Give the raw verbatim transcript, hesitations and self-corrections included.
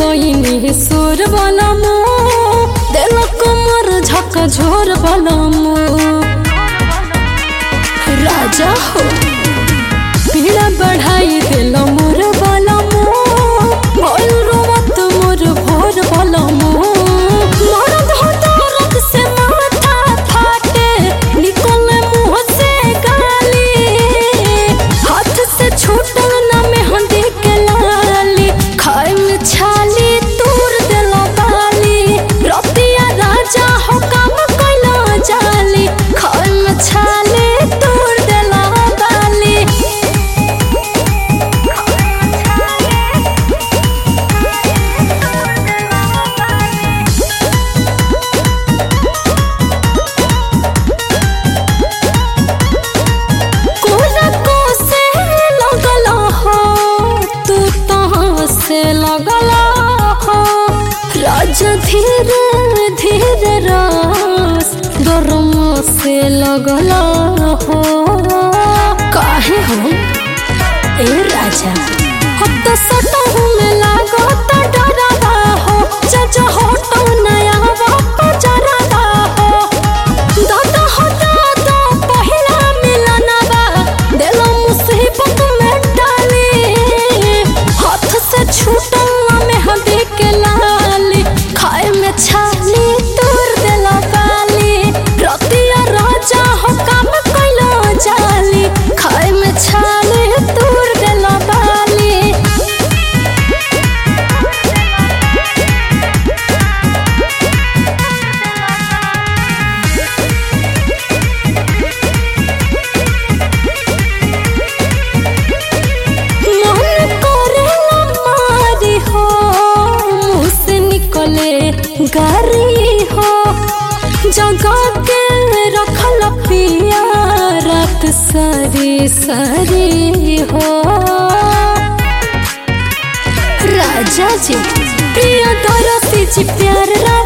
कईनी सुर बनमु दिल कमर झक झोर बनमु राजा हो पीड़ा बढ़ाई दिल मोर बनमु भइल रोवत मोर भोर बनमु मोर धोदरत से माथा फाटे निकले मुंह से गाली हाथ से छूटल ना मेहंदी के लाली खाए में छाली तूर दिल बाली रतिया राजा हो काम कैला जाली खाए में छाली तूर दिल बाली कोना को से लगला हो तू तहाँ से लगला हो राजा धीरे धीरे रास गरम से लगला हो काहे हो ए राजा अब तो सटहु में लागो तो डरावा हो जज हो तो नया वापा जरावा हो दादा हो दादा पहिला मिलनवा दिल मुसीबत में डाली हाथ से छूटल मेहंदी के लाली खाए में छाली तूर दिल बाली रतिया राजा हो काम कैला जाली खाए में छाली तूर दिल बाली मन करेला मारी हो मुँह से निकले गारी हो जगह के रखल पिया रात सारी सारी हो राजा जी प्रिय दरसी जी प्यार